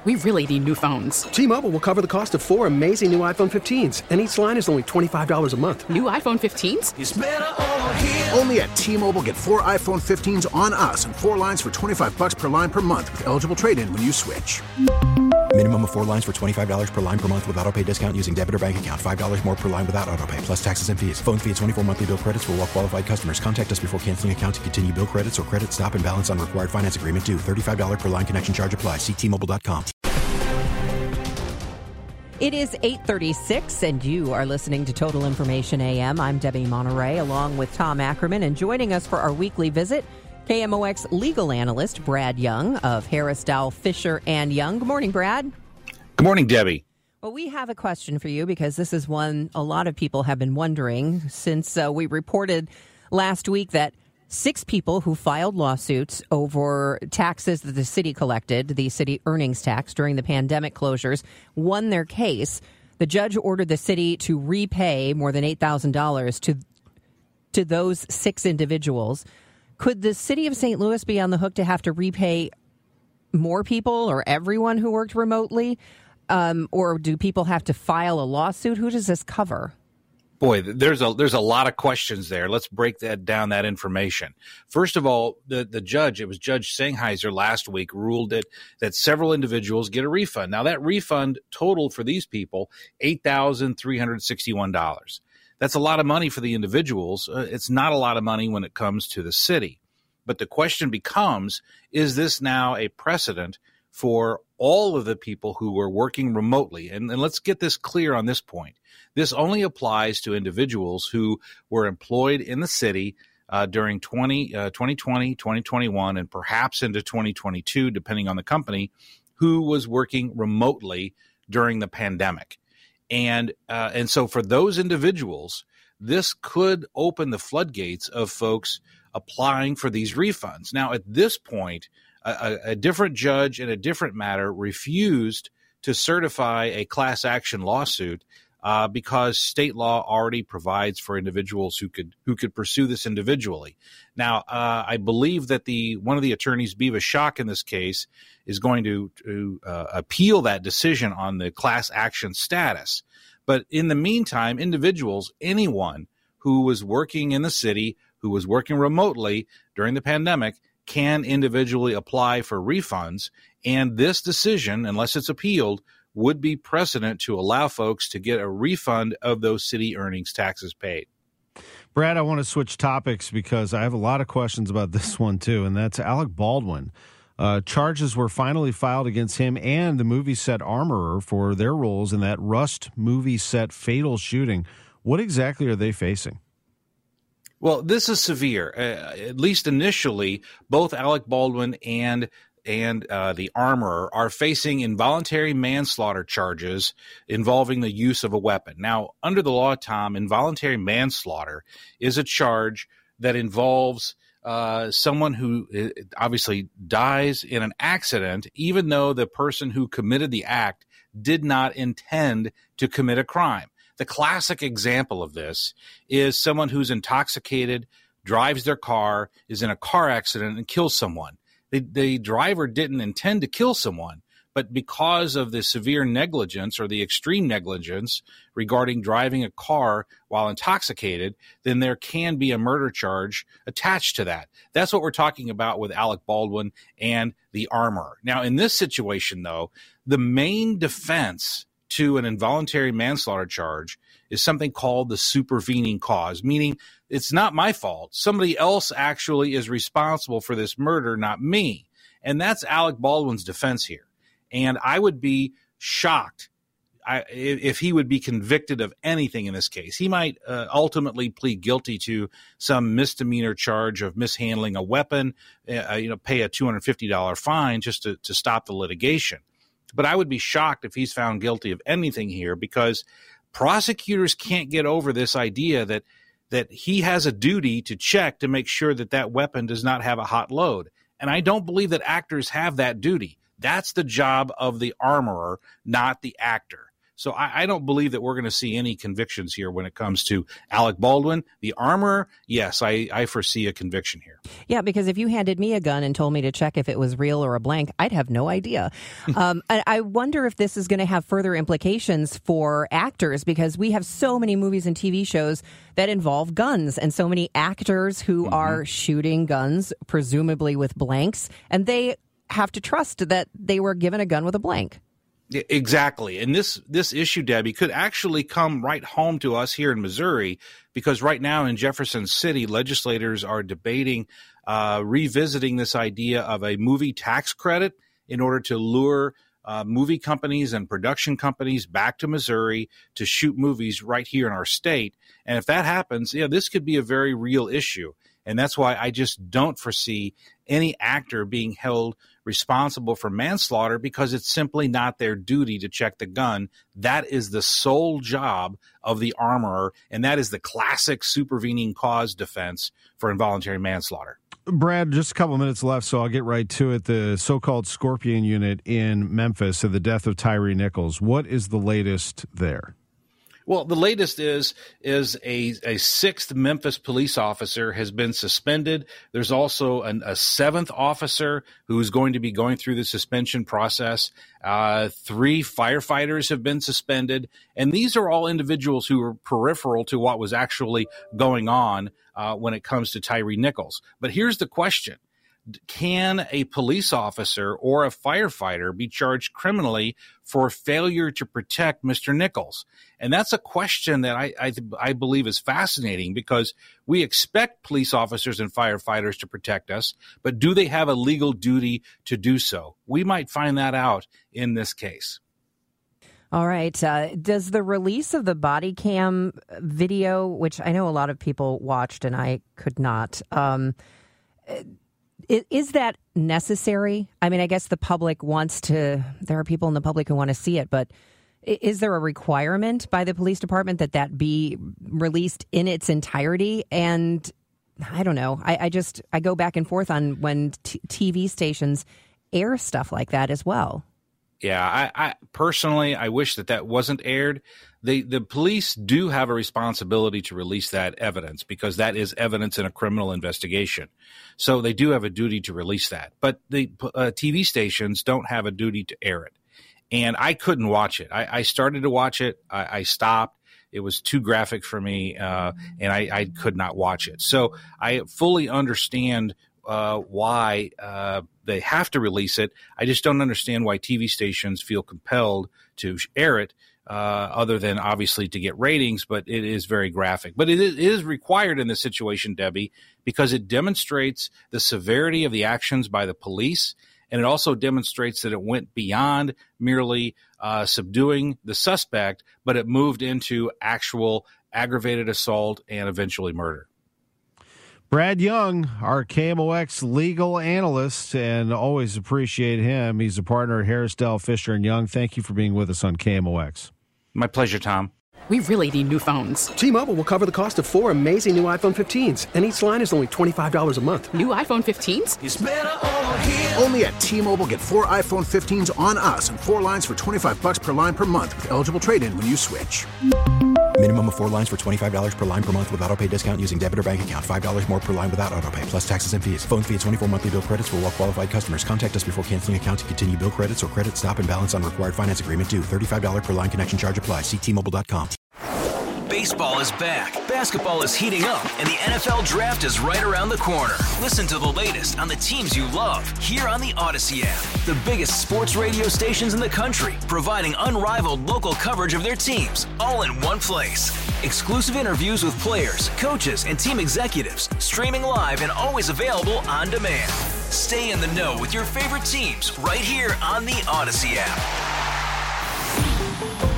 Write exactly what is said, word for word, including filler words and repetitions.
We really need new phones. T-Mobile will cover the cost of four amazing new iPhone fifteens, and each line is only twenty-five dollars a month. New iPhone fifteens? It's better over here. Only at T-Mobile, get four iPhone fifteens on us and four lines for twenty-five dollars per line per month with eligible trade-in when you switch. Minimum of four lines for twenty-five dollars per line per month with autopay discount using debit or bank account. five dollars more per line without autopay, plus taxes and fees. Phone fee at twenty-four monthly bill credits for well-qualified customers. Contact us before canceling account to continue bill credits or credit stop and balance on required finance agreement due. thirty-five dollars per line connection charge applies. See T Mobile dot com. It is eight thirty-six, and you are listening to Total Information A M. I'm Debbie Monterey, along with Tom Ackerman, and joining us for our weekly visit, K M O X legal analyst Brad Young of Harris Dowell Fisher and Young. Good morning, Brad. Good morning, Debbie. Well, we have a question for you because this is one a lot of people have been wondering since uh, we reported last week that six people who filed lawsuits over taxes that the city collected, the city earnings tax during the pandemic closures, won their case. The judge ordered the city to repay more than eight thousand dollars to to those six individuals. Could the city of Saint Louis be on the hook to have to repay more people or everyone who worked remotely? Um, or do people have to file a lawsuit? Who does this cover? Boy, there's a there's a lot of questions there. Let's break that down, that information. First of all, the, the judge, it was Judge Sennheiser last week, ruled that, that several individuals get a refund. Now, that refund totaled for these people eight thousand three hundred sixty-one dollars. That's a lot of money for the individuals. Uh, it's not a lot of money when it comes to the city. But the question becomes, is this now a precedent for all of the people who were working remotely? And, and let's get this clear on this point. This only applies to individuals who were employed in the city uh, during twenty, uh, twenty twenty, twenty twenty-one, and perhaps into twenty twenty-two, depending on the company, who was working remotely during the pandemic. And uh, and so for those individuals, this could open the floodgates of folks applying for these refunds. Now, at this point, a, a different judge in a different matter refused to certify a class action lawsuit uh, because state law already provides for individuals who could who could pursue this individually. Now, uh, I believe that the one of the attorneys, Beavis Schock, in this case, is going to, to uh, appeal that decision on the class action status. But in the meantime, individuals, anyone who was working in the city, who was working remotely during the pandemic, can individually apply for refunds. And this decision, unless it's appealed, would be precedent to allow folks to get a refund of those city earnings taxes paid. Brad, I want to switch topics because I have a lot of questions about this one, too, and that's Alec Baldwin. Uh, charges were finally filed against him and the movie set armorer for their roles in that Rust movie set fatal shooting. What exactly are they facing? Well, this is severe. Uh, at least initially, both Alec Baldwin and and uh, the armorer are facing involuntary manslaughter charges involving the use of a weapon. Now, under the law, Tom, involuntary manslaughter is a charge that involves uh, someone who obviously dies in an accident, even though the person who committed the act did not intend to commit a crime. The classic example of this is someone who's intoxicated, drives their car, is in a car accident, and kills someone. The, the driver didn't intend to kill someone, but because of the severe negligence or the extreme negligence regarding driving a car while intoxicated, then there can be a murder charge attached to that. That's what we're talking about with Alec Baldwin and the armorer. Now, in this situation, though, the main defense to an involuntary manslaughter charge is something called the supervening cause, meaning it's not my fault. Somebody else actually is responsible for this murder, not me. And that's Alec Baldwin's defense here. And I would be shocked I, if he would be convicted of anything in this case. He might uh, ultimately plead guilty to some misdemeanor charge of mishandling a weapon, uh, you know, pay a two hundred fifty dollars fine just to, to stop the litigation. But I would be shocked if he's found guilty of anything here, because prosecutors can't get over this idea that that he has a duty to check to make sure that that weapon does not have a hot load. And I don't believe that actors have that duty. That's the job of the armorer, not the actor. So I, I don't believe that we're going to see any convictions here when it comes to Alec Baldwin. The armorer, yes, I, I foresee a conviction here. Yeah, because if you handed me a gun and told me to check if it was real or a blank, I'd have no idea. um, I, I wonder if this is going to have further implications for actors, because we have so many movies and T V shows that involve guns and so many actors who mm-hmm. are shooting guns, presumably with blanks, and they have to trust that they were given a gun with a blank. Exactly. And this this issue, Debbie, could actually come right home to us here in Missouri, because right now in Jefferson City, legislators are debating uh, revisiting this idea of a movie tax credit in order to lure uh, movie companies and production companies back to Missouri to shoot movies right here in our state. And if that happens, yeah, this could be a very real issue. And that's why I just don't foresee any actor being held responsible for manslaughter, because it's simply not their duty to check the gun. That is the sole job of the armorer, and that is the classic supervening cause defense for involuntary manslaughter. Brad, just a couple minutes left, so I'll get right to it. The so-called Scorpion Unit in Memphis and the death of Tyre Nichols. What is the latest there? Well, the latest is is a, a sixth Memphis police officer has been suspended. There's also an, a seventh officer who is going to be going through the suspension process. Uh, three firefighters have been suspended. And these are all individuals who are peripheral to what was actually going on uh, when it comes to Tyre Nichols. But here's the question. Can a police officer or a firefighter be charged criminally for failure to protect Mister Nichols? And that's a question that I, I, I believe is fascinating, because we expect police officers and firefighters to protect us, but do they have a legal duty to do so? We might find that out in this case. All right. Uh, does the release of the body cam video, which I know a lot of people watched and I could not, um, is that necessary? I mean, I guess the public wants to, there are people in the public who want to see it, but is there a requirement by the police department that that be released in its entirety? And I don't know. I, I just, I go back and forth on when t- T V stations air stuff like that as well. Yeah, I, I personally, I wish that that wasn't aired. The the police do have a responsibility to release that evidence, because that is evidence in a criminal investigation. So they do have a duty to release that. But the uh, T V stations don't have a duty to air it. And I couldn't watch it. I, I started to watch it. I, I stopped. It was too graphic for me, uh, and I, I could not watch it. So I fully understand uh, why uh, they have to release it. I just don't understand why T V stations feel compelled to air it, uh, other than obviously to get ratings, but it is very graphic. But it is, it is required in this situation, Debbie, because it demonstrates the severity of the actions by the police, and it also demonstrates that it went beyond merely uh, subduing the suspect, but it moved into actual aggravated assault and eventually murder. Brad Young, our K M O X legal analyst, and always appreciate him. He's a partner at Harris-Dell, Fisher and Young. Thank you for being with us on K M O X. My pleasure, Tom. We really need new phones. T-Mobile will cover the cost of four amazing new iPhone fifteens, and each line is only twenty-five dollars a month. New iPhone fifteens? It's better over here. Only at T-Mobile, get four iPhone fifteens on us and four lines for twenty-five bucks per line per month with eligible trade-in when you switch. Minimum of four lines for twenty-five dollars per line per month with autopay discount using debit or bank account. five dollars more per line without autopay, plus taxes and fees. Phone fee at twenty-four monthly bill credits for well-qualified customers. Contact us before canceling account to continue bill credits or credit stop and balance on required finance agreement due. thirty-five dollars per line connection charge applies. See T Mobile dot com. Baseball is back, basketball is heating up, and the N F L Draft is right around the corner. Listen to the latest on the teams you love here on the Odyssey app. The biggest sports radio stations in the country, providing unrivaled local coverage of their teams, all in one place. Exclusive interviews with players, coaches, and team executives, streaming live and always available on demand. Stay in the know with your favorite teams right here on the Odyssey app.